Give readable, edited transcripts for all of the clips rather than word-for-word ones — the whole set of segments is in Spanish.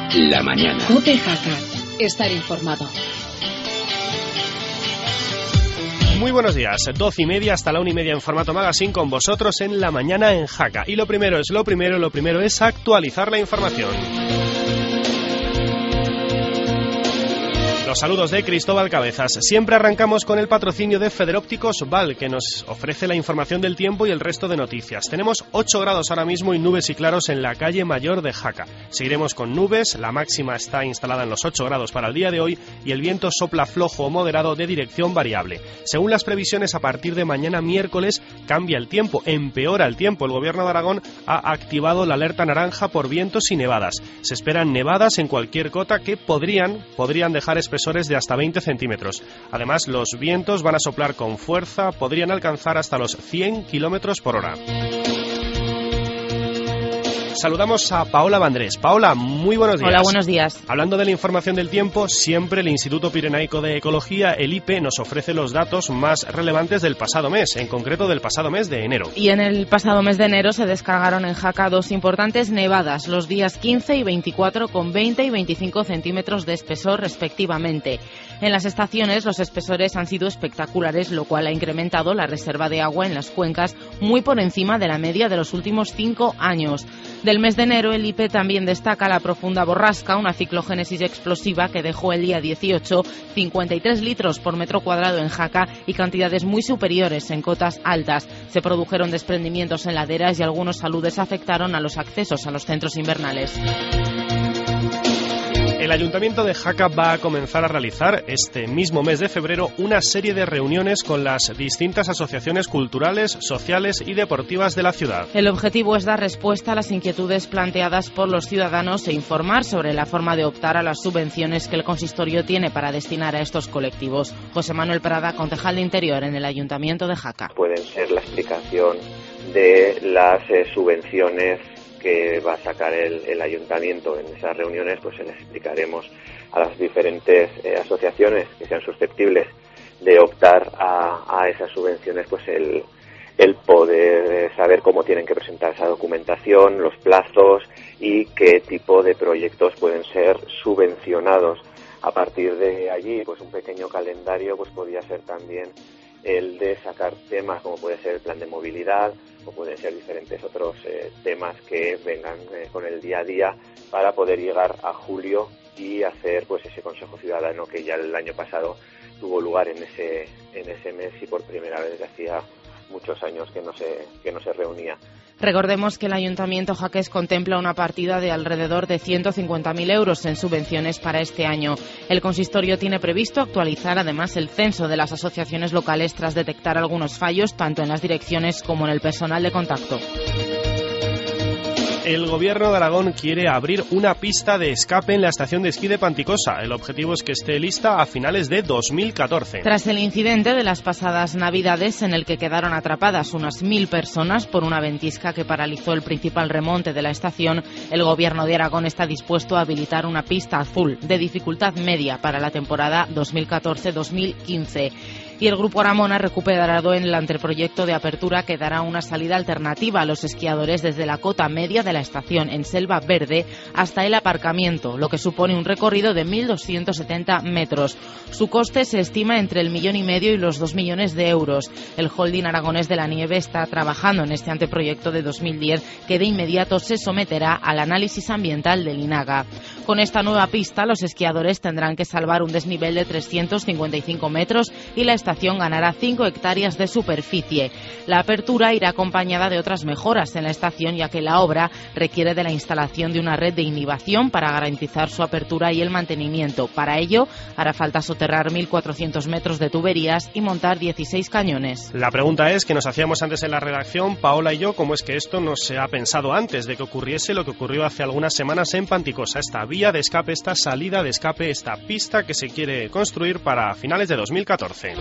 La mañana. COPE Jaca. Estar informado. Muy buenos días, 12:30 hasta la 1:30 en Formato Magazine con vosotros en La Mañana en Jaca. Y lo primero es actualizar la información. Los saludos de Cristóbal Cabezas. Siempre arrancamos con el patrocinio de Federópticos Val, que nos ofrece la información del tiempo y el resto de noticias. Tenemos 8 grados ahora mismo y nubes y claros en la calle Mayor de Jaca. Seguiremos con nubes, la máxima está instalada en los 8 grados para el día de hoy y el viento sopla flojo o moderado de dirección variable. Según las previsiones, a partir de mañana miércoles cambia el tiempo, empeora el tiempo. El Gobierno de Aragón ha activado la alerta naranja por vientos y nevadas. Se esperan nevadas en cualquier cota que podrían dejar espesores de hasta 20 centímetros. Además, los vientos van a soplar con fuerza, podrían alcanzar hasta los 100 kilómetros por hora. Saludamos a Paola Vandrés. Paola, muy buenos días. Hola, buenos días. Hablando de la información del tiempo, siempre el Instituto Pirenaico de Ecología, el IPE, nos ofrece los datos más relevantes del pasado mes, en concreto del pasado mes de enero. Y en el pasado mes de enero se descargaron en Jaca 2 importantes nevadas, los días 15 y 24, con 20 y 25 centímetros de espesor respectivamente. En las estaciones los espesores han sido espectaculares, lo cual ha incrementado la reserva de agua en las cuencas muy por encima de la media de los últimos 5 años. Del mes de enero, el IPE también destaca la profunda borrasca, una ciclogénesis explosiva que dejó el día 18 53 litros por metro cuadrado en Jaca y cantidades muy superiores en cotas altas. Se produjeron desprendimientos en laderas y algunos aludes afectaron a los accesos a los centros invernales. El Ayuntamiento de Jaca va a comenzar a realizar este mismo mes de febrero una serie de reuniones con las distintas asociaciones culturales, sociales y deportivas de la ciudad. El objetivo es dar respuesta a las inquietudes planteadas por los ciudadanos e informar sobre la forma de optar a las subvenciones que el consistorio tiene para destinar a estos colectivos. José Manuel Prada, concejal de Interior en el Ayuntamiento de Jaca. Pueden ser la explicación de las subvenciones que va a sacar el ayuntamiento. En esas reuniones pues les explicaremos a las diferentes asociaciones que sean susceptibles de optar a esas subvenciones pues el poder saber cómo tienen que presentar esa documentación, los plazos y qué tipo de proyectos pueden ser subvencionados. A partir de allí pues un pequeño calendario pues podría ser también el de sacar temas como puede ser el plan de movilidad o pueden ser diferentes otros temas que vengan con el día a día para poder llegar a julio y hacer pues ese Consejo Ciudadano que ya el año pasado tuvo lugar en ese mes y por primera vez hacía muchos años que no se reunía. Recordemos que el Ayuntamiento jaqués contempla una partida de alrededor de 150.000 euros en subvenciones para este año. El consistorio tiene previsto actualizar además el censo de las asociaciones locales tras detectar algunos fallos tanto en las direcciones como en el personal de contacto. El Gobierno de Aragón quiere abrir una pista de escape en la estación de esquí de Panticosa. El objetivo es que esté lista a finales de 2014. Tras el incidente de las pasadas Navidades en el que quedaron atrapadas unas 1.000 personas por una ventisca que paralizó el principal remonte de la estación, el Gobierno de Aragón está dispuesto a habilitar una pista azul de dificultad media para la temporada 2014-2015. Y el Grupo Aramón ha recuperado en el anteproyecto de apertura que dará una salida alternativa a los esquiadores desde la cota media de la estación en Selva Verde hasta el aparcamiento, lo que supone un recorrido de 1.270 metros. Su coste se estima entre el 1,5 millones y los 2 millones de euros. El holding aragonés de la nieve está trabajando en este anteproyecto de 2010 que de inmediato se someterá al análisis ambiental del INAGA. Con esta nueva pista, los esquiadores tendrán que salvar un desnivel de 355 metros y la estación ganará 5 hectáreas de superficie. La apertura irá acompañada de otras mejoras en la estación, ya que la obra requiere de la instalación de una red de inhibición para garantizar su apertura y el mantenimiento. Para ello, hará falta soterrar 1.400 metros de tuberías y montar 16 cañones. La pregunta es, que nos hacíamos antes en la redacción, Paola y yo, ¿cómo es que esto no se ha pensado antes de que ocurriese lo que ocurrió hace algunas semanas en Panticosa? Esta vía de escape, esta salida de escape, esta pista que se quiere construir para finales de 2014.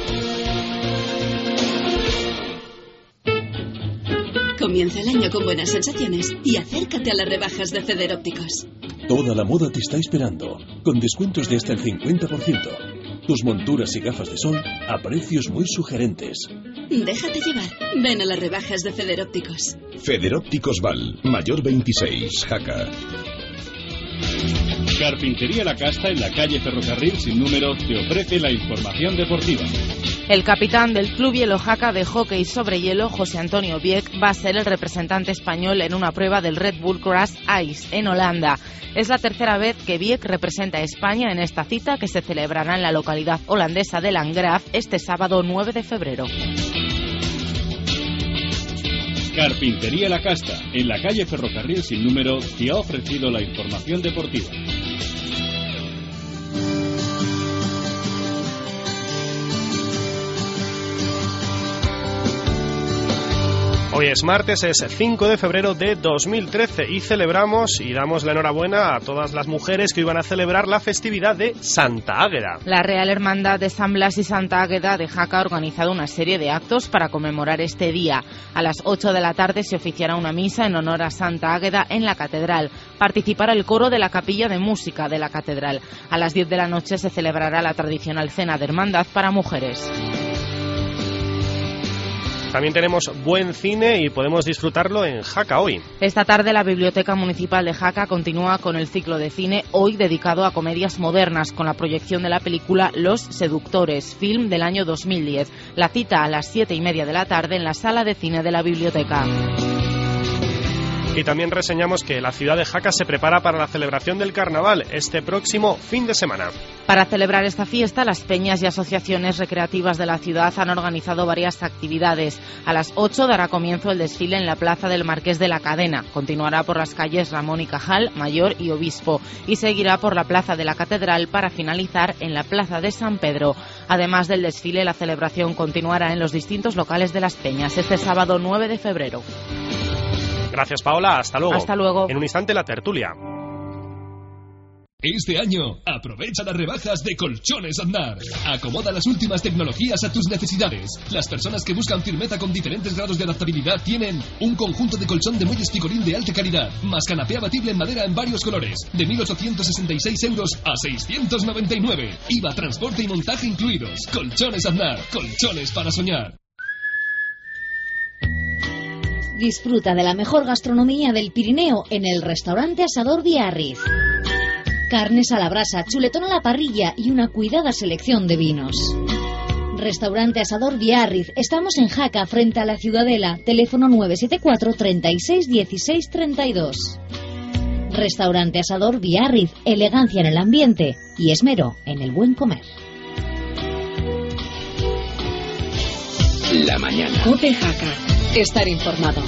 Comienza el año con buenas sensaciones y acércate a las rebajas de Federópticos. Toda la moda te está esperando, con descuentos de hasta el 50%. Tus monturas y gafas de sol a precios muy sugerentes. Déjate llevar. Ven a las rebajas de Federópticos. Federópticos Val, Mayor 26, Jaca. Carpintería La Casta, en la calle Ferrocarril sin número, te ofrece la información deportiva. El capitán del Club Hielo Jaca de hockey sobre hielo, José Antonio Vieck, va a ser el representante español en una prueba del Red Bull Crash Ice en Holanda. Es la tercera vez que Vieck representa a España en esta cita, que se celebrará en la localidad holandesa de Landgraaf este sábado 9 de febrero. Carpintería La Casta, en la calle Ferrocarril sin número, te ha ofrecido la información deportiva. Hoy es martes, es 5 de febrero de 2013 y celebramos y damos la enhorabuena a todas las mujeres que iban a celebrar la festividad de Santa Águeda. La Real Hermandad de San Blas y Santa Águeda de Jaca ha organizado una serie de actos para conmemorar este día. A las 8 de la tarde se oficiará una misa en honor a Santa Águeda en la catedral. Participará el coro de la capilla de música de la catedral. A las 10 de la noche se celebrará la tradicional cena de hermandad para mujeres. También tenemos buen cine y podemos disfrutarlo en Jaca hoy. Esta tarde la Biblioteca Municipal de Jaca continúa con el ciclo de cine hoy dedicado a comedias modernas, con la proyección de la película Los Seductores, film del año 2010. La cita a las 7:30 de la tarde en la sala de cine de la biblioteca. Y también reseñamos que la ciudad de Jaca se prepara para la celebración del carnaval este próximo fin de semana. Para celebrar esta fiesta, las peñas y asociaciones recreativas de la ciudad han organizado varias actividades. A las 8 dará comienzo el desfile en la plaza del Marqués de la Cadena. Continuará por las calles Ramón y Cajal, Mayor y Obispo, y seguirá por la plaza de la Catedral para finalizar en la plaza de San Pedro. Además del desfile, la celebración continuará en los distintos locales de las peñas este sábado 9 de febrero. Gracias, Paola. Hasta luego. Hasta luego. En un instante, la tertulia. Este año, aprovecha las rebajas de Colchones Aznar. Acomoda las últimas tecnologías a tus necesidades. Las personas que buscan firmeza con diferentes grados de adaptabilidad tienen un conjunto de colchón de muelles picolín de alta calidad, más canapé abatible en madera en varios colores, de 1.866 euros a 699. IVA, transporte y montaje incluidos. Colchones Aznar. Colchones para soñar. Disfruta de la mejor gastronomía del Pirineo en el restaurante Asador Biarritz. Carnes a la brasa, chuletón a la parrilla y una cuidada selección de vinos. Restaurante Asador Biarritz. Estamos en Jaca, frente a la Ciudadela. Teléfono 974 36 16 32. Restaurante Asador Biarritz. Elegancia en el ambiente y esmero en el buen comer. La mañana. COPE Jaca. Estar informado.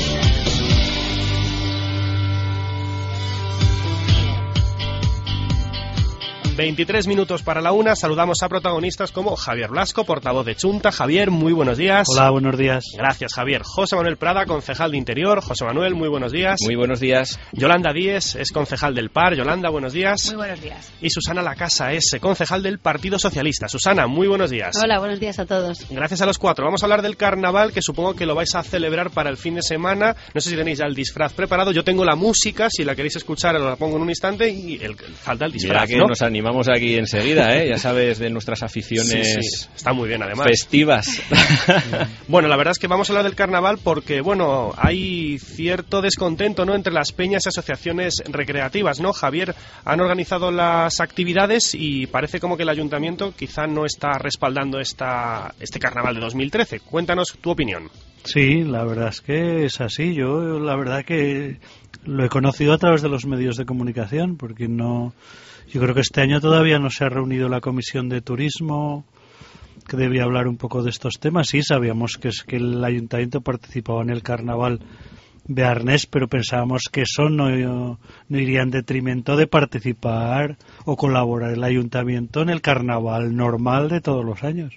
...23 para la 1... saludamos a protagonistas como Javier Blasco, portavoz de Chunta. Javier, muy buenos días. Hola, buenos días. Gracias, Javier. José Manuel Prada, concejal de Interior. José Manuel, muy buenos días. Muy buenos días. Yolanda Díez es concejal del PAR. Yolanda, buenos días. Muy buenos días. Y Susana Lacasa es concejal del Partido Socialista. Susana, muy buenos días. Hola, buenos días a todos. Gracias a los cuatro. Vamos a hablar del carnaval, que supongo que lo vais a celebrar para el fin de semana. No sé si tenéis ya el disfraz preparado. Yo tengo la música, si la queréis escuchar os la pongo en un instante, y falta el disfraz, ya que nos animamos aquí enseguida. Ya sabes de nuestras aficiones. Sí, está muy bien, además. Festivas. Bueno, la verdad es que vamos a hablar del carnaval porque, bueno, hay cierto descontento, ¿no?, entre las peñas y asociaciones recreativas, ¿no? Javier, han organizado las actividades y parece como que el ayuntamiento quizá no está respaldando este carnaval de 2013. Cuéntanos tu opinión. Sí, la verdad es que es así. Yo, la verdad que lo he conocido a través de los medios de comunicación, porque no... Yo creo que este año todavía no se ha reunido la Comisión de Turismo, que debía hablar un poco de estos temas. Sí, sabíamos que el ayuntamiento participaba en el carnaval bearnés, pero pensábamos que eso no iría en detrimento de participar o colaborar el ayuntamiento en el carnaval normal de todos los años.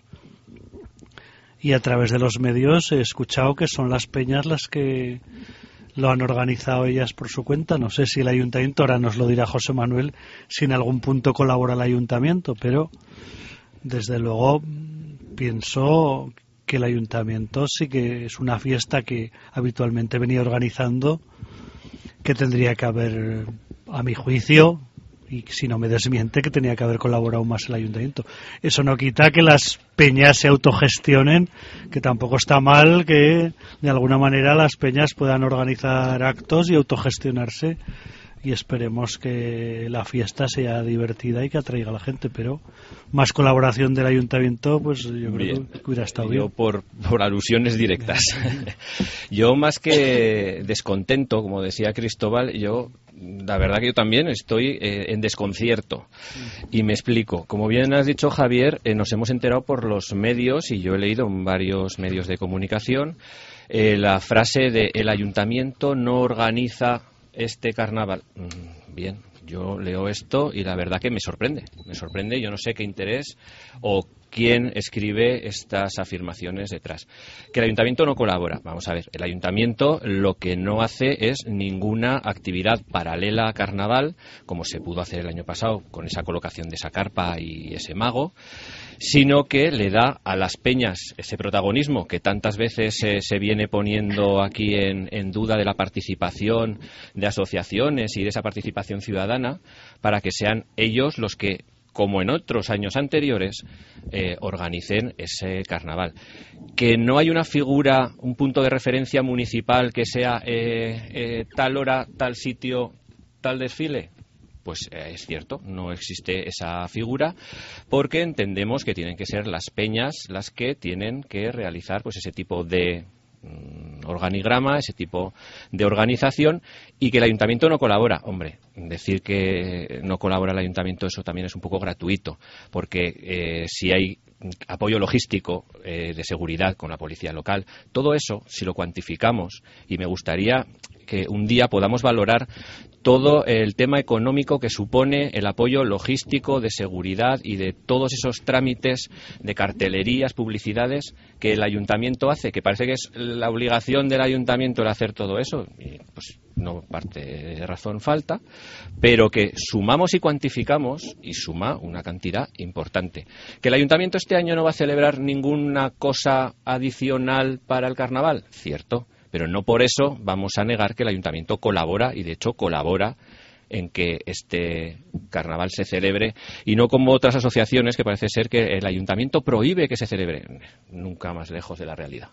Y a través de los medios he escuchado que son las peñas las que lo han organizado ellas por su cuenta. No sé si el ayuntamiento, ahora nos lo dirá José Manuel, si en algún punto colabora el ayuntamiento, pero desde luego pienso que el ayuntamiento sí que es una fiesta que habitualmente venía organizando, que tendría que haber, a mi juicio, y si no me desmiente, que tenía que haber colaborado más el ayuntamiento. Eso no quita que las peñas se autogestionen, que tampoco está mal que de alguna manera las peñas puedan organizar actos y autogestionarse y esperemos que la fiesta sea divertida y que atraiga a la gente, pero más colaboración del ayuntamiento, pues yo creo que hubiera estado bien. Yo por alusiones directas. Yo más que descontento, como decía Cristóbal, la verdad que yo también estoy en desconcierto. Y me explico. Como bien has dicho, Javier, nos hemos enterado por los medios, y yo he leído en varios medios de comunicación, la frase de el ayuntamiento no organiza este carnaval. Bien, yo leo esto y la verdad que me sorprende. Yo no sé qué interés o quién escribe estas afirmaciones detrás. Que el ayuntamiento no colabora. Vamos a ver, el ayuntamiento lo que no hace es ninguna actividad paralela a carnaval, como se pudo hacer el año pasado con esa colocación de esa carpa y ese mago, sino que le da a las peñas ese protagonismo que tantas veces se viene poniendo aquí en duda, de la participación de asociaciones y de esa participación ciudadana, para que sean ellos los que, como en otros años anteriores, organicen ese carnaval. Que no hay una figura, un punto de referencia municipal que sea tal hora, tal sitio, tal desfile. Pues es cierto, no existe esa figura, porque entendemos que tienen que ser las peñas las que tienen que realizar pues ese tipo de organigrama, ese tipo de organización, y que el ayuntamiento no colabora. Hombre, decir que no colabora el ayuntamiento, eso también es un poco gratuito, porque si hay apoyo logístico de seguridad con la policía local, todo eso, si lo cuantificamos, y me gustaría que un día podamos valorar todo el tema económico que supone el apoyo logístico de seguridad y de todos esos trámites de cartelerías, publicidades que el ayuntamiento hace, que parece que es la obligación del ayuntamiento el hacer todo eso, y pues no parte de razón falta, pero que sumamos y cuantificamos y suma una cantidad importante. Que el ayuntamiento este año no va a celebrar ninguna cosa adicional para el carnaval, cierto, pero no por eso vamos a negar que el ayuntamiento colabora, y de hecho colabora en que este carnaval se celebre, y no como otras asociaciones que parece ser que el ayuntamiento prohíbe que se celebre. Nunca más lejos de la realidad.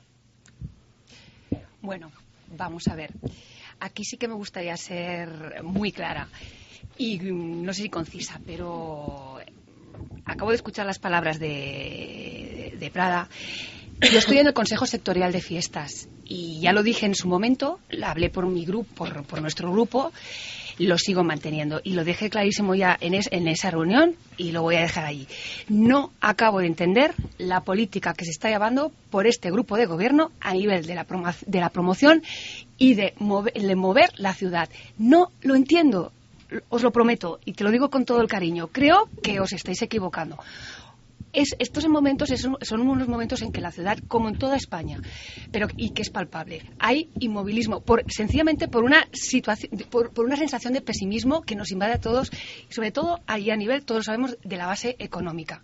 Bueno, vamos a ver. Aquí sí que me gustaría ser muy clara y no sé si concisa, pero acabo de escuchar las palabras de Prada. Yo estoy en el Consejo Sectorial de Fiestas y ya lo dije en su momento, hablé por mi grupo, por nuestro grupo, lo sigo manteniendo y lo dejé clarísimo ya en esa reunión y lo voy a dejar allí. No acabo de entender la política que se está llevando por este grupo de gobierno a nivel de la promoción y de mover la ciudad. No lo entiendo, os lo prometo, y te lo digo con todo el cariño. Creo que os estáis equivocando. Estos momentos son unos momentos en que la ciudad, como en toda España, y que es palpable, hay inmovilismo, sencillamente por una situación, por una sensación de pesimismo que nos invade a todos, y sobre todo ahí a nivel, todos sabemos, de la base económica.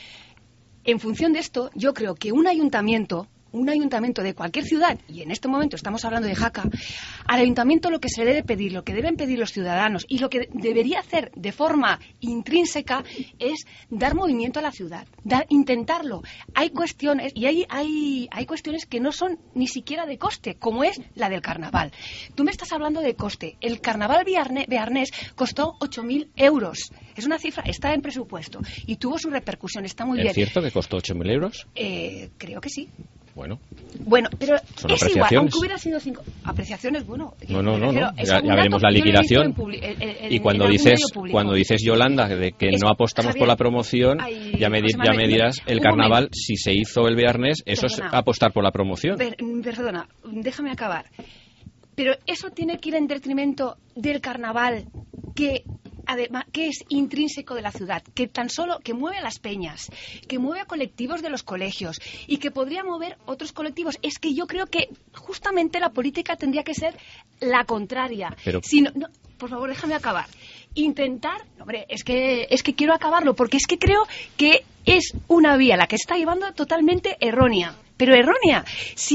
En función de esto, yo creo que un ayuntamiento de cualquier ciudad, y en este momento estamos hablando de Jaca, al ayuntamiento lo que se le debe pedir, lo que deben pedir los ciudadanos y lo que debería hacer de forma intrínseca es dar movimiento a la ciudad, intentarlo. Hay cuestiones, y hay cuestiones que no son ni siquiera de coste, como es la del carnaval. Tú me estás hablando de coste. El carnaval bearnés costó 8.000 euros. Es una cifra, está en presupuesto y tuvo su repercusión, está muy bien. ¿Es cierto que costó 8.000 euros? Creo que sí. Bueno, pero son es igual, aunque hubiera sido 5 apreciaciones, bueno. No. Ya veremos la liquidación. Y cuando dices, Yolanda, de que no apostamos Javier, por la promoción, ya me dirás, el carnaval, momento. si se hizo el viernes, eso es apostar por la promoción. Perdona, déjame acabar. Pero eso tiene que ir en detrimento del carnaval, que además que es intrínseco de la ciudad, que tan solo que mueve a las peñas, que mueve a colectivos de los colegios y que podría mover otros colectivos. Es que yo creo que justamente la política tendría que ser la contraria. Pero... No, por favor, déjame acabar. Intentar, hombre, es que quiero acabarlo, porque es que creo que es una vía la que está llevando totalmente errónea. Pero errónea,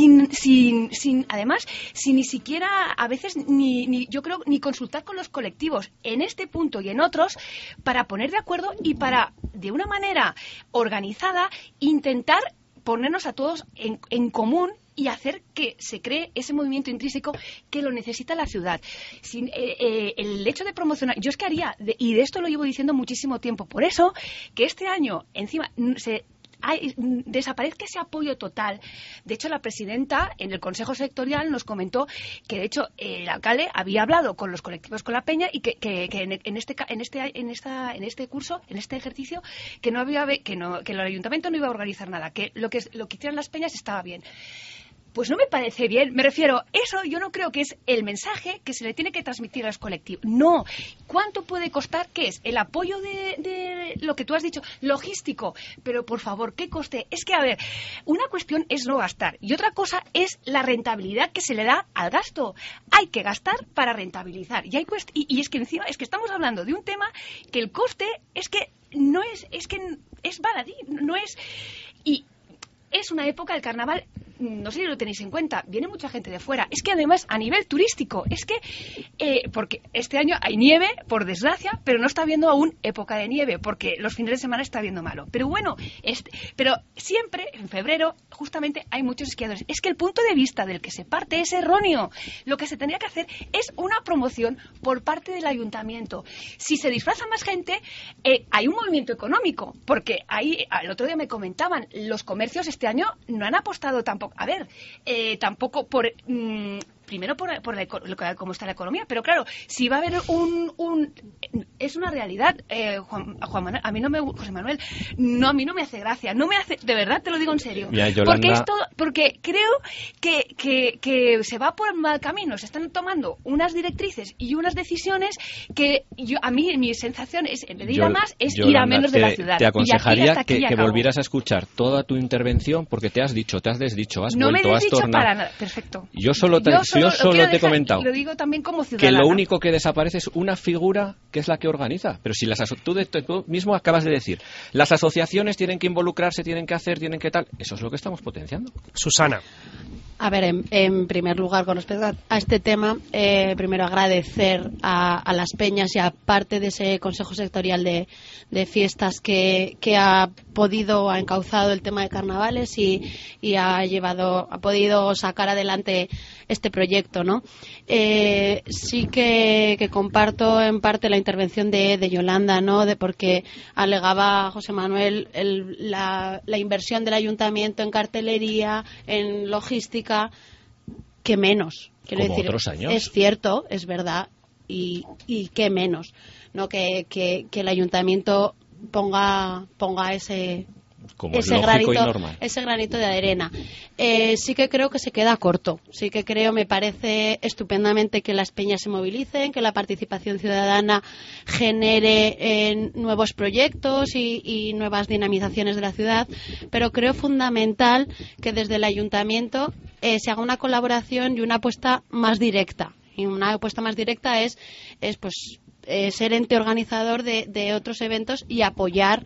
además, sin ni siquiera a veces yo creo ni consultar con los colectivos en este punto y en otros para poner de acuerdo y para, de una manera organizada, intentar ponernos a todos en común y hacer que se cree ese movimiento intrínseco que lo necesita la ciudad. El hecho de promocionar, yo es que haría, y de esto lo llevo diciendo muchísimo tiempo, por eso que este año encima desaparezca ese apoyo total. De hecho, la presidenta en el Consejo Sectorial nos comentó que, de hecho, el alcalde había hablado con los colectivos, con la Peña, y que en este curso, en este ejercicio, que el ayuntamiento no iba a organizar nada, que lo que hicieran las peñas estaba bien. Pues no me parece bien, me refiero, eso yo no creo que es el mensaje que se le tiene que transmitir a los colectivos. No, ¿cuánto puede costar? ¿Qué es? El apoyo de lo que tú has dicho, logístico, pero por favor, ¿qué coste? Es que, a ver, una cuestión es no gastar y otra cosa es la rentabilidad que se le da al gasto. Hay que gastar para rentabilizar y es que encima es que estamos hablando de un tema que el coste es que no es que es baladí, no es... Y es una época del carnaval, no sé si lo tenéis en cuenta, viene mucha gente de fuera. Es que además a nivel turístico, es que porque este año hay nieve, por desgracia, pero no está habiendo aún época de nieve, porque los fines de semana está habiendo malo. Pero bueno, pero siempre en febrero justamente hay muchos esquiadores. Es que el punto de vista del que se parte es erróneo. Lo que se tendría que hacer es una promoción por parte del ayuntamiento. Si se disfraza más gente, hay un movimiento económico, porque ahí, el otro día me comentaban, los comercios este año no han apostado tampoco. A ver, tampoco por... primero por cómo está la economía, pero claro, si va a haber es una realidad, Juan Manuel, a mí no me... José Manuel, a mí no me hace gracia, no me hace... De verdad, te lo digo en serio. Mira, Yolanda... Porque creo que se va por mal camino, se están tomando unas directrices y unas decisiones que a mí mi sensación es, en vez de ir a más, es Yolanda, ir a menos de la ciudad. Te aconsejaría que volvieras a escuchar toda tu intervención, porque te has desdicho, has vuelto, has tornado. Para nada. Perfecto. Yo solo te he comentado lo digo también como ciudadana, que lo único que desaparece es una figura que es la que organiza. Pero si tú mismo acabas de decir, las asociaciones tienen que involucrarse, tienen que hacer, tienen que tal. Eso es lo que estamos potenciando. Susana. A ver, en primer lugar, con respecto a este tema, primero agradecer a las peñas y a parte de ese Consejo Sectorial de Fiestas que ha encauzado el tema de carnavales y ha podido sacar adelante este proyecto, ¿no? Sí que comparto en parte la intervención de Yolanda, ¿no? Porque alegaba José Manuel la inversión del ayuntamiento en cartelería, en logística, que menos. Quiero decir, otros años. Es cierto, es verdad, y que menos, ¿no? Que el ayuntamiento ponga ese granito de arena. Sí que creo que se queda corto. Me parece estupendamente que las peñas se movilicen, que la participación ciudadana genere nuevos proyectos y nuevas dinamizaciones de la ciudad, pero creo fundamental que desde el ayuntamiento se haga una colaboración y una apuesta más directa. Y una apuesta más directa es ser ente organizador de otros eventos y apoyar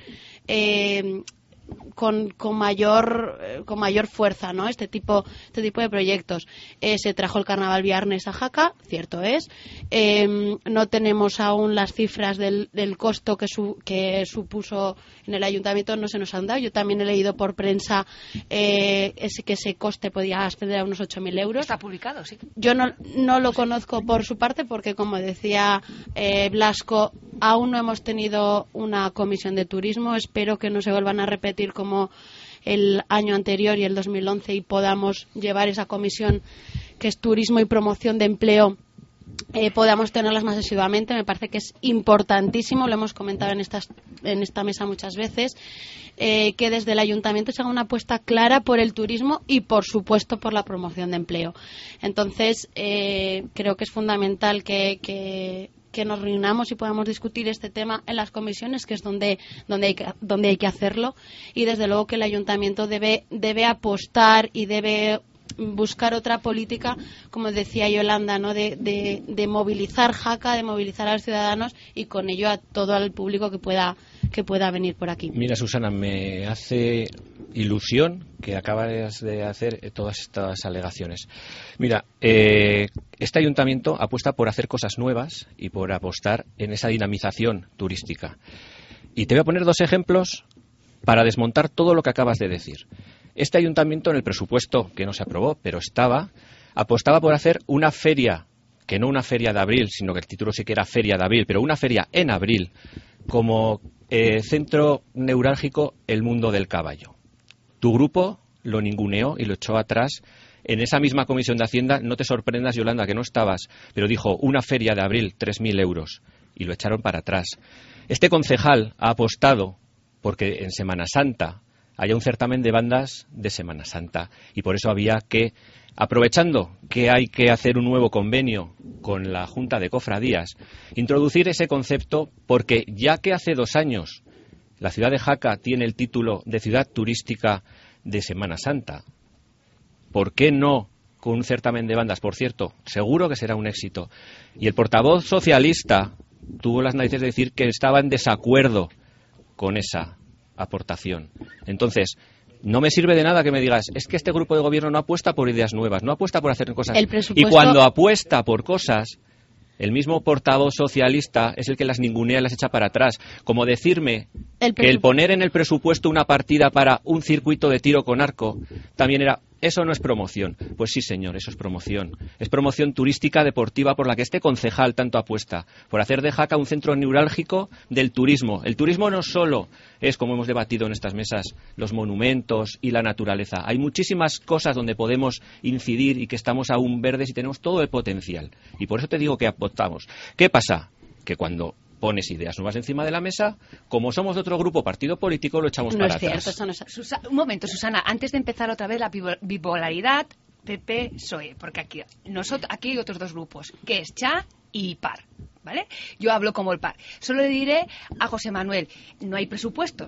con mayor fuerza, ¿no? Este tipo de proyectos. Se trajo el Carnaval Viernes a Jaca, cierto es. No tenemos aún las cifras del costo que supuso en el ayuntamiento, no se nos han dado. Yo también he leído por prensa que ese coste podía ascender a unos 8.000 euros. Está publicado, sí. Yo no lo conozco por su parte porque, como decía Blasco, aún no hemos tenido una comisión de turismo. Espero que no se vuelvan a repetir como el año anterior y el 2011 y podamos llevar esa comisión que es turismo y promoción de empleo, podamos tenerlas más asiduamente. Me parece que es importantísimo, lo hemos comentado en esta mesa muchas veces, que desde el ayuntamiento se haga una apuesta clara por el turismo y, por supuesto, por la promoción de empleo. Entonces, creo que es fundamental que nos reunamos y podamos discutir este tema en las comisiones, que es donde hay que hacerlo, y desde luego que el ayuntamiento debe apostar y debe buscar otra política, como decía Yolanda, ¿no? de movilizar Jaca, de movilizar a los ciudadanos y con ello a todo el público que pueda venir por aquí. Mira, Susana, me hace ilusión que acabas de hacer todas estas alegaciones. Mira, este ayuntamiento apuesta por hacer cosas nuevas y por apostar en esa dinamización turística. Y te voy a poner 2 ejemplos para desmontar todo lo que acabas de decir. Este ayuntamiento, en el presupuesto que no se aprobó, pero apostaba por hacer una feria, que no una feria de abril, sino que el título sí que era Feria de Abril, pero una feria en abril, como centro neurálgico el mundo del caballo. Tu grupo lo ninguneó y lo echó atrás. En esa misma comisión de Hacienda, no te sorprendas, Yolanda, que no estabas, pero dijo una feria de abril, 3.000 euros, y lo echaron para atrás. Este concejal ha apostado porque en Semana Santa haya un certamen de bandas de Semana Santa, y por eso había que, aprovechando que hay que hacer un nuevo convenio con la Junta de Cofradías, introducir ese concepto, porque ya que hace 2 años la ciudad de Jaca tiene el título de ciudad turística de Semana Santa, ¿por qué no con un certamen de bandas? Por cierto, seguro que será un éxito. Y el portavoz socialista tuvo las narices de decir que estaba en desacuerdo con esa aportación. Entonces, no me sirve de nada que me digas, es que este grupo de gobierno no apuesta por ideas nuevas, no apuesta por hacer cosas. Y cuando apuesta por cosas, el mismo portavoz socialista es el que las ningunea y las echa para atrás. Como decirme que el poner en el presupuesto una partida para un circuito de tiro con arco también era... ¿Eso no es promoción? Pues sí, señor, eso es promoción. Es promoción turística deportiva por la que este concejal tanto apuesta, por hacer de Jaca un centro neurálgico del turismo. El turismo no solo es, como hemos debatido en estas mesas, los monumentos y la naturaleza. Hay muchísimas cosas donde podemos incidir y que estamos aún verdes y tenemos todo el potencial. Y por eso te digo que apostamos. ¿Qué pasa? Que cuando pones ideas nuevas encima de la mesa, como somos de otro grupo partido político, lo echamos para atrás. Un momento, Susana, antes de empezar otra vez la bipolaridad PP-PSOE, porque aquí hay otros 2 grupos, que es CHA y PAR, ¿vale? Yo hablo como el PAR. Solo le diré a José Manuel, no hay presupuesto.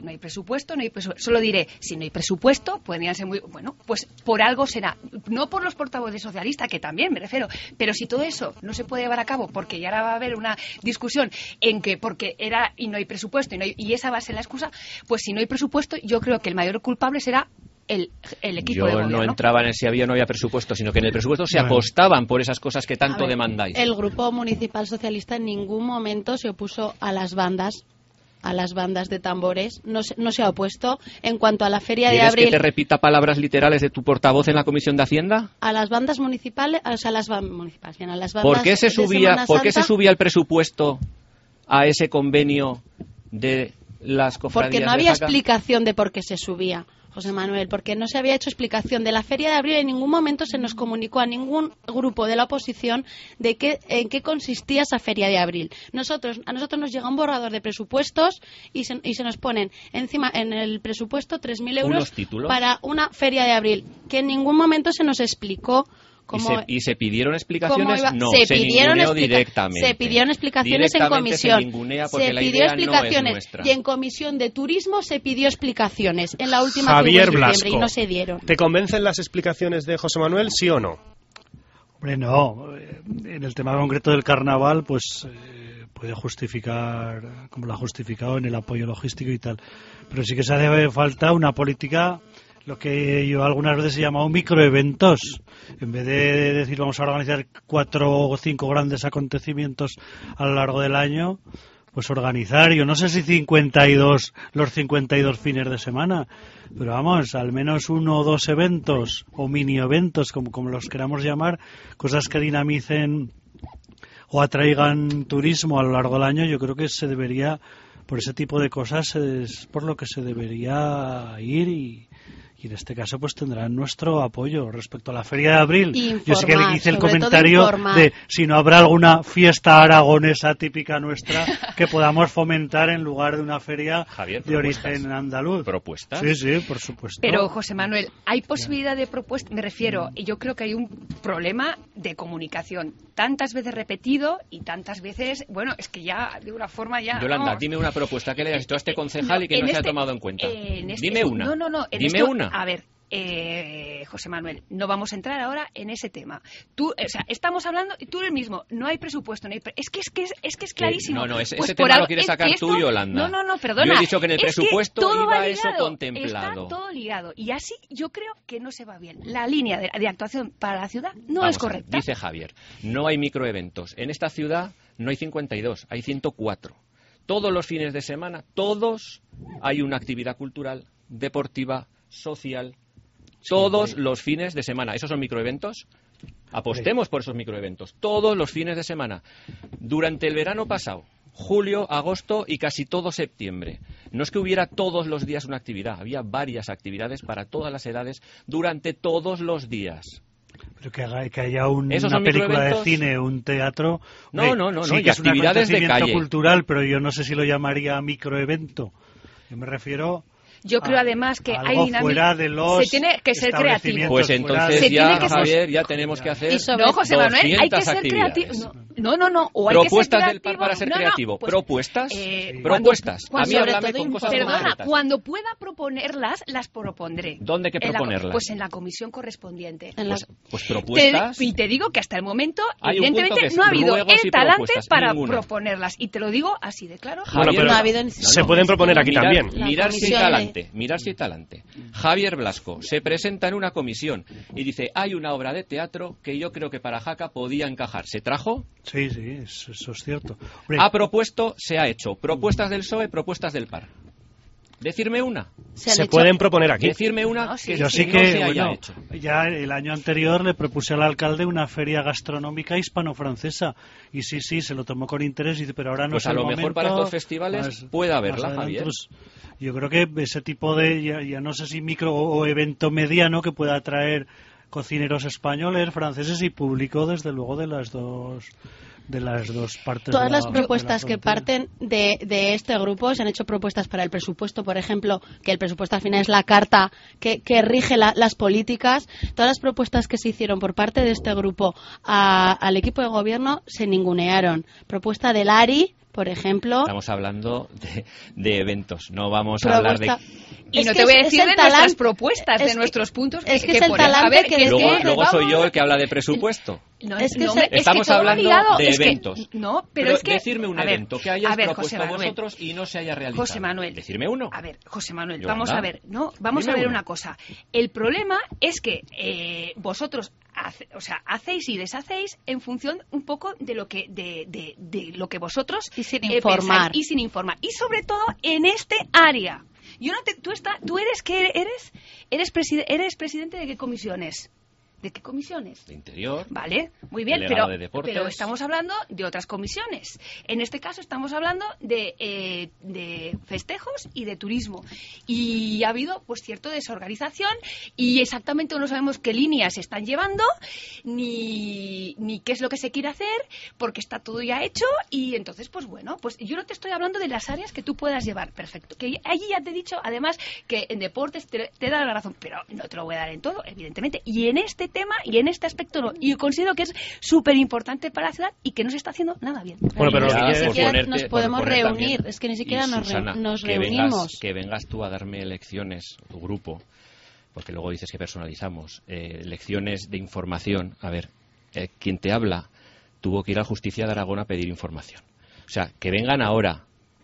Solo diré, si no hay presupuesto, podrían ser muy... Bueno, pues por algo será. No por los portavoces socialistas, que también me refiero, pero si todo eso no se puede llevar a cabo, porque ya ahora va a haber una discusión en que porque era y no hay presupuesto, y esa va a ser la excusa, pues si no hay presupuesto, yo creo que el mayor culpable será el equipo de gobierno. Yo no entraba en si había o no había presupuesto, sino que en el presupuesto se apostaban por esas cosas que tanto demandáis. El Grupo Municipal Socialista en ningún momento se opuso a las bandas de tambores, no se ha opuesto. En cuanto a la Feria de Abril... ¿Quieres que te repita palabras literales de tu portavoz en la Comisión de Hacienda? A las bandas municipales, a las bandas municipales, ¿Por qué se subía el presupuesto a ese convenio de las cofradías? Porque no había explicación de por qué se subía, José Manuel, porque no se había hecho explicación de la Feria de Abril. En ningún momento se nos comunicó a ningún grupo de la oposición de en qué consistía esa Feria de Abril. A nosotros nos llega un borrador de presupuestos y se nos ponen encima en el presupuesto 3.000 euros para una Feria de Abril, que en ningún momento se nos explicó. ¿Y se pidieron explicaciones? No, se ninguneó directamente. Se pidieron explicaciones en comisión. Se pidió explicaciones y en comisión de turismo se pidió explicaciones en la última Javier de Blasco, y no se dieron. ¿Te convencen las explicaciones de José Manuel, sí o no? Hombre, no. En el tema concreto del carnaval, pues puede justificar, como lo ha justificado, en el apoyo logístico y tal. Pero sí que se hace falta una política, lo que yo algunas veces he llamado microeventos. En vez de decir vamos a organizar 4 o 5 grandes acontecimientos a lo largo del año, pues organizar, yo no sé si los 52 fines de semana, pero vamos, al menos 1 o 2 eventos o mini eventos, como los queramos llamar, cosas que dinamicen o atraigan turismo a lo largo del año. Yo creo que se debería, por ese tipo de cosas es por lo que se debería ir, y en este caso pues tendrán nuestro apoyo. Respecto a la Feria de Abril, yo sí que hice el comentario de si no habrá alguna fiesta aragonesa típica nuestra que podamos fomentar en lugar de una feria de origen andaluz. ¿Propuestas? Sí, por supuesto. Pero, José Manuel, ¿hay posibilidad de propuesta? Me refiero, y yo creo que hay un problema de comunicación tantas veces repetido y tantas veces, bueno, es que ya de una forma ya... Yolanda, dime una propuesta que le hayas hecho a este concejal y que no se ha tomado en cuenta. Dime una. Dime una. A ver, José Manuel, no vamos a entrar ahora en ese tema. Estamos hablando, y tú el mismo, no hay presupuesto, es que es clarísimo. Ese tema lo quieres sacar tú, Yolanda. No, perdona. Yo he dicho que en el presupuesto iba eso contemplado. Está todo ligado, y así yo creo que no se va bien. La línea de actuación para la ciudad no es correcta. Dice Javier, no hay microeventos. En esta ciudad no hay 52, hay 104. Todos los fines de semana, hay una actividad cultural, deportiva, social, Todos los fines de semana. ¿Esos son microeventos? Apostemos por esos microeventos. Todos los fines de semana. Durante el verano pasado, julio, agosto y casi todo septiembre. No es que hubiera todos los días una actividad, había varias actividades para todas las edades durante todos los días. Pero que haya una película de cine, un teatro... No, sí, y actividades de calle. Cultural, pero yo no sé si lo llamaría microevento. Yo me refiero... Yo creo además que hay dinámica. Se tiene que ser creativo. Pues entonces ya, Javier, ya tenemos que hacer no, José Manuel, hay que ser creativo. No. O hay propuestas que ser del par para ser creativo. Pues, propuestas. A mí háblame con cosas concretas. Cuando pueda proponerlas, las propondré. ¿Dónde que proponerlas? Pues en la comisión correspondiente. Pues propuestas. Y te digo que hasta el momento, hay evidentemente, no ha habido el talante para proponerlas. Y te lo digo así de claro. Bueno, pero se pueden proponer aquí también. Mirar si hay talante. Javier Blasco se presenta en una comisión y dice, hay una obra de teatro que yo creo que para Jaca podía encajar. ¿Se trajo? Sí, eso es cierto. Ha propuesto, se ha hecho. Propuestas del PSOE, propuestas del PAR. Decirme una. Se pueden proponer aquí. Decirme una que yo sí no que se haya hecho. Ya el año anterior le propuse al alcalde una feria gastronómica hispano-francesa y sí, se lo tomó con interés, pero ahora no pues es el momento. Pues a lo mejor para estos festivales puede haberla, Javier. Pues, yo creo que ese tipo de, ya no sé si micro o evento mediano que pueda atraer cocineros españoles, franceses y público, desde luego, de las dos partes. Todas las propuestas que parten de este grupo, se han hecho propuestas para el presupuesto, por ejemplo, que el presupuesto al final es la carta que rige las políticas. Todas las propuestas que se hicieron por parte de este grupo al equipo de gobierno se ningunearon. Propuesta del ARI, por ejemplo. Estamos hablando de eventos, no vamos a hablar de... Y no te voy a decir de nuestras propuestas, de nuestros puntos. Es que es el talante que... Luego soy yo el que habla de presupuesto. Estamos hablando de eventos. Pero es que... Decirme un evento que hayáis propuesto vosotros y no se haya realizado. José Manuel. Decirme uno. A ver, José Manuel, vamos a ver una cosa. El problema es que vosotros hacéis y deshacéis en función un poco de lo que vosotros y sin informar y sobre todo en este área. Tú eres presidente de qué comisiones. ¿De qué comisiones? De Interior. Vale, muy bien, pero estamos hablando de otras comisiones. En este caso estamos hablando de festejos y de turismo. Y ha habido pues cierta desorganización y exactamente no sabemos qué líneas se están llevando ni qué es lo que se quiere hacer porque está todo ya hecho y entonces pues bueno, pues yo no te estoy hablando de las áreas que tú puedas llevar, perfecto. Que allí ya te he dicho además que en deportes te da la razón, pero no te lo voy a dar en todo, evidentemente. Y en este tema y en este aspecto no. Y yo considero que es súper importante para la ciudad y que no se está haciendo nada bien. Bueno, pero ni siquiera nos podemos reunir. Es que ni siquiera nos reunimos. Que vengas tú a darme lecciones, tu grupo, porque luego dices que personalizamos. Lecciones de información. A ver, quien te habla tuvo que ir a la Justicia de Aragón a pedir información. O sea, que vengan ahora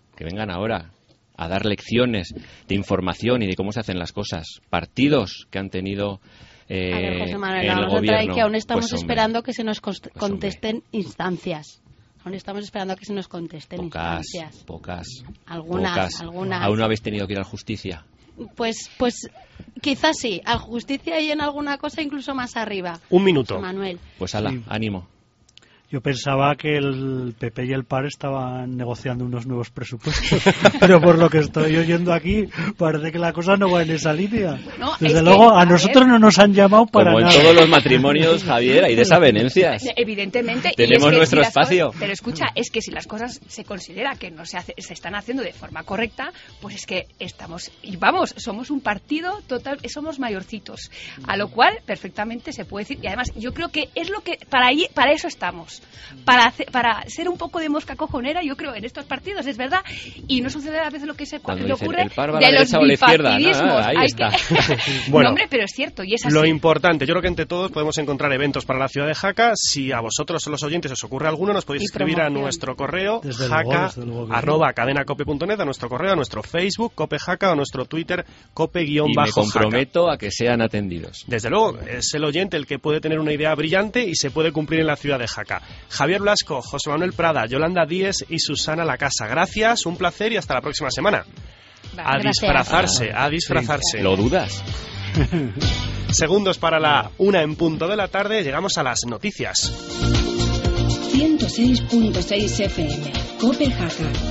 a dar lecciones de información y de cómo se hacen las cosas. Partidos que han tenido... a ver, José Manuel, el vamos gobierno, a traer que aún estamos pues, esperando que se nos contesten instancias. Aún estamos esperando que se nos contesten instancias. Pocas. Algunas. ¿Aún no habéis tenido que ir a la Justicia? Pues quizás sí. A Justicia y en alguna cosa incluso más arriba. Un minuto. José Manuel. Pues ánimo. Yo pensaba que el PP y el PAR estaban negociando unos nuevos presupuestos, pero por lo que estoy oyendo aquí parece que la cosa no va en esa línea. No, desde luego a nosotros no nos han llamado para nada. Como en todos los matrimonios, Javier, hay desavenencias. Evidentemente. Tenemos nuestro espacio. Pero escucha, es que si las cosas se considera que no se están haciendo de forma correcta, pues es que somos un partido total, somos mayorcitos, a lo cual perfectamente se puede decir. Y además yo creo que es lo que para eso estamos. Para ser un poco de mosca cojonera, yo creo, en estos partidos, es verdad, y no sucede a veces lo que le ocurre de los bipartidismos. Ahí está. Bueno, hombre, pero es cierto, y es así. Lo importante, yo creo que entre todos podemos encontrar eventos para la ciudad de Jaca. Si a vosotros, los oyentes, os ocurre alguno, nos podéis escribir a nuestro correo jaca@cadenacope.net, a nuestro correo, a nuestro Facebook, Cope Jaca, o a nuestro Twitter, Cope-Jaca. Y me comprometo a que sean atendidos. Desde luego, es el oyente el que puede tener una idea brillante y se puede cumplir en la ciudad de Jaca. Javier Blasco, José Manuel Prada, Yolanda Díez y Susana Lacasa. Gracias, un placer y hasta la próxima semana. A disfrazarse. ¿Lo dudas? segundos para la 1 en punto de la tarde. Llegamos a las noticias. 106.6 FM, Copenhague.